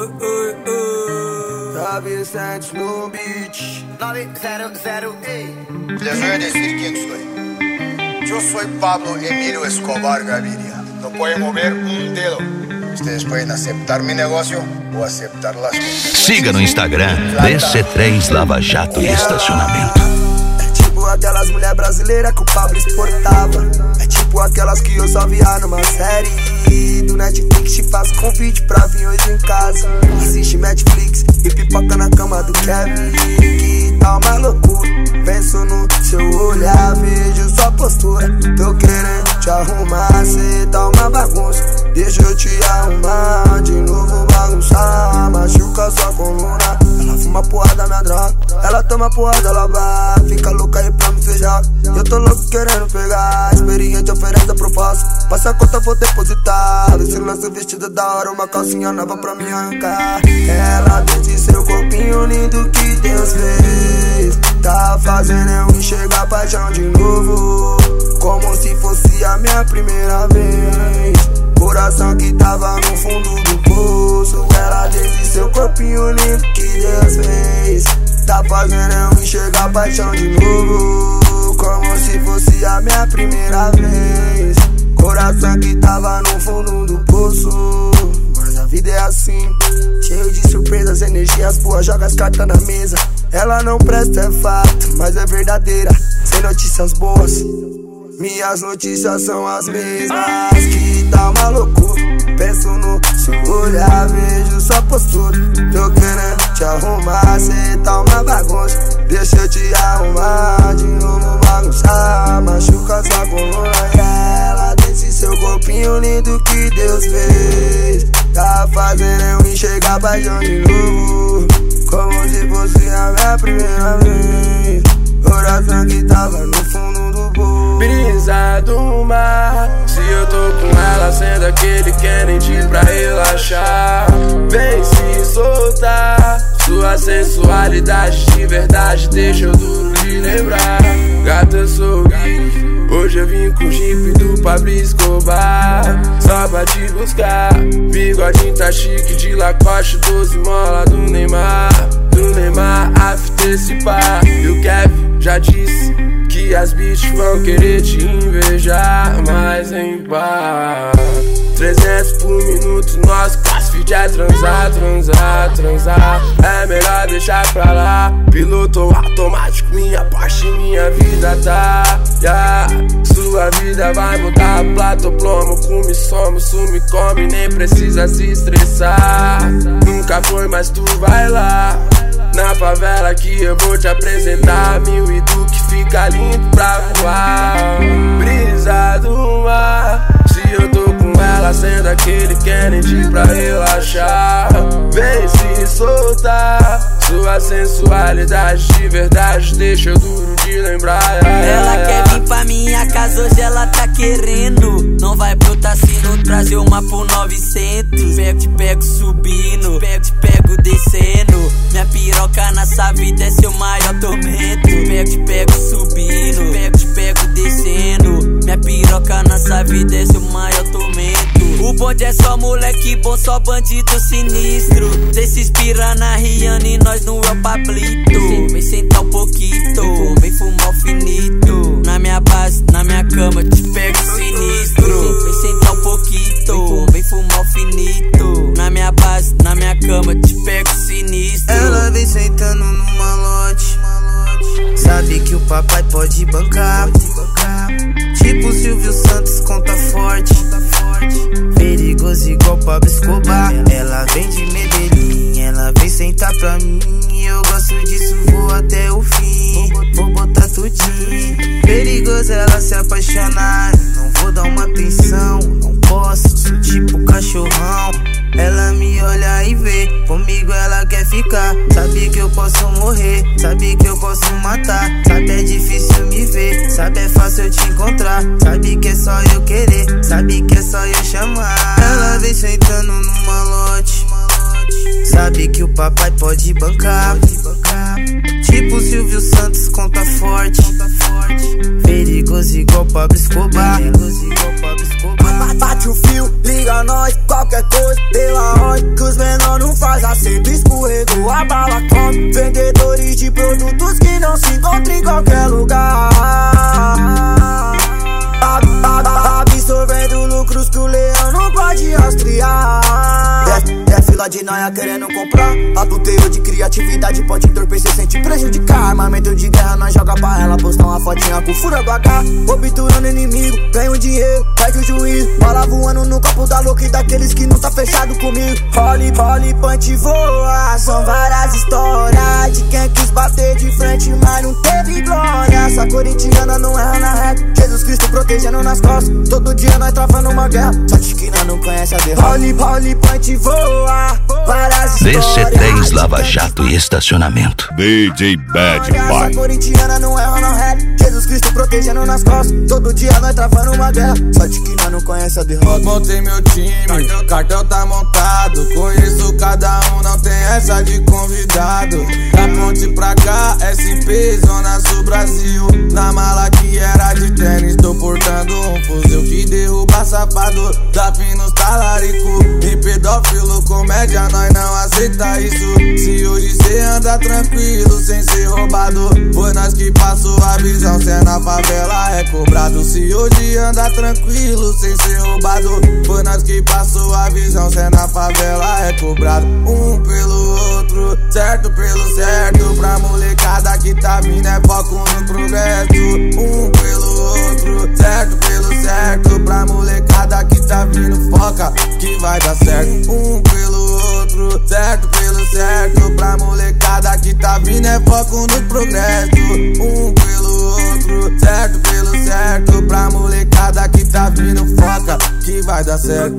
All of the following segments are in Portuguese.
Davi Santos no beat 900. Les voy a decir quién soy. Yo soy Pablo Emilio Escobar Gaviria. No pueden mover un dedo. Ustedes pueden aceptar mi negocio ou aceptar las consecuencias. Siga no Instagram DC3 Lava Jato e Estacionamento. É tipo aquelas mulher brasileira que o Pablo exportava. É tipo aquelas que eu só via numa série do Netflix. Te faz convite pra vir hoje em casa. Assiste Netflix e pipoca na cama do Kevin. Que tá uma loucura. Penso no seu olhar, vejo sua postura. Tô querendo te arrumar, cê tá uma bagunça. Deixa eu te arrumar, de novo bagunçar. Machuca sua coluna. Ela fuma porra da minha droga. Ela toma porra dela vai. Fica louca aí pra me feijar. Eu tô louco querendo pegar. Experiente oferece a proposta. Passa a conta, vou depositar. Esse lance vestido da hora, uma calcinha nova pra me arrancar. Ela desde seu corpinho lindo que Deus fez. Tá fazendo eu enxergar paixão de novo, como se fosse a minha primeira vez. Coração que tava no fundo do poço. Ela desde seu corpinho lindo que Deus fez. Tá fazendo eu enxergar paixão de novo, como se fosse a minha primeira vez. Coração que tava no fundo do poço. Mas a vida é assim, cheio de surpresas, energias boas, joga as cartas na mesa. Ela não presta, é fato, mas é verdadeira. Sem notícias boas, minhas notícias são as mesmas. Que tá uma loucura. Penso no seu olhar, vejo sua postura. Tô querendo te arrumar, cê tá uma bagunça. Deixa eu te arrumar, de novo bagunçar. Machuca sua coluna e ela desse seu corpinho lindo que Deus fez. Tá fazendo eu enxergar paixão de novo, como se fosse a minha primeira vez. Coração que tava no fundo do poço. Brisa do mar, se eu tô com ela, sendo aquele Kennedy pra relaxar. Vem se soltar, sua sensualidade de verdade deixa eu duro de lembrar. Gata, eu sou Gui, hoje eu vim com o Jeep do Pablo Escobar, só pra te buscar. Bigodinho tá chique de Lacoste, 12 mola do Neymar. After esse par. E o Kevin já disse que as bitches vão querer te invejar, mas em paz. 300 por minuto, nosso crossfit é transar. É melhor deixar pra lá. Piloto automático, minha Porsche, minha vida tá. Sua vida vai mudar, plato, plomo, come, some, come, nem precisa se estressar. Nunca foi, mas tu vai lá. Na favela que eu vou te apresentar. Mil e Duque fica lindo pra voar. Brisa do mar, se eu tô com ela, sendo aquele Kennedy pra relaxar. Vem se soltar, sua sensualidade de verdade deixa eu duro de lembrar. Ela quer vir pra minha casa, hoje ela tá querendo. Não vai pro Tassino trazer uma por 900. Te pego subindo, te pego descendo. Minha piroca nessa vida é seu maior tormento. Te pego subindo, te pego descendo. Minha piroca nessa vida é seu maior tormento. O bonde é só moleque bom, só bandido sinistro. Cê se inspira na Rihanna e nós no El Pablito. Vem sentar um pouquinho, vem fumar o finito. Na minha base, na minha cama, te pego sinistro. Vem sentar um pouquinho, vem fumar o finito. Na minha base, na minha cama, te pego sinistro. Ela vem sentando no malote, sabe que o papai pode bancar. Tipo Silvio Santos, conta forte. Perigoso igual Pablo Escobar. Ela vem de Medellín, ela vem sentar pra mim. Eu gosto disso, vou até o fim. Vou botar tudinho. Perigoso ela se apaixonar. Não vou dar uma atenção, não posso, sou tipo cachorrão. Ela me olha e vê, comigo ela quer ficar. Sabe que eu posso morrer, sabe que eu posso matar. Sabe é difícil me ver, sabe é fácil eu te encontrar. Sabe que é só eu querer, sabe que é só eu chamar. Ela vem sentando no malote, sabe que o papai pode bancar. Tipo Silvio Santos, conta forte. Perigoso igual Pablo Escobar. Bate o fio, liga nós, qualquer coisa pela ordem, que os menor não faz tá sempre escorregou, a bala come. Vendedores de produtos que não se encontram em qualquer lugar, absorvendo lucros que o leão não pode rastrear. É fila de noia querendo comprar. Atuteio de criatividade pode entorpecer, sente prejudicar. Armamento de guerra, nós joga pra ela, postar uma fotinha com fura do AK. Obturando inimigo, ganho dinheiro, perde o juízo. Bola voando no copo da louca e daqueles que não tá fechado comigo. Role, punch, voa. São várias histórias de quem quis bater de frente, mas não teve glória. Essa corintiana não erra na reta, Jesus Cristo protegendo nas costas. Todo dia nós travando uma guerra, só de esquina não conhece a derrota. Role, punch, voa. DC3 Lava Jato e Estacionamento. DJ Bad Boy. Essa corintiana não erra na reta, Jesus Cristo protegendo nas costas. Todo dia nós travando uma guerra, só de que nós não conhece a derrota. Montei meu time, cartel tá montado. Conheço cada um, não tem essa de convidado. Da ponte pra cá, SP, Zona Sul Brasil. Na mala que era de tênis, tô portando um fuzil que derruba safado. Desafio nos talarico e pedófilo, comédia, nós não aceita isso. Se hoje cê anda tranquilo, sem ser roubado, foi nós que passou a visão, cê na favela é cobrado. Se hoje anda tranquilo, sem ser roubado, foi nós que passou a visão, cê na favela é cobrado. Um pelo outro, certo pelo certo, pra molecada que tá vindo é foco no progresso. Um pelo outro, certo pelo certo, pra molecada que tá vindo foca que vai dar certo. Um pelo outro, certo pelo certo, pra molecada que tá vindo é foco no progresso. Um pelo outro, certo pelo certo, pra molecada que tá vindo foca que vai dar certo.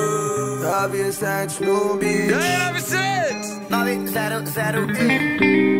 Tá Vicente no beat. 900.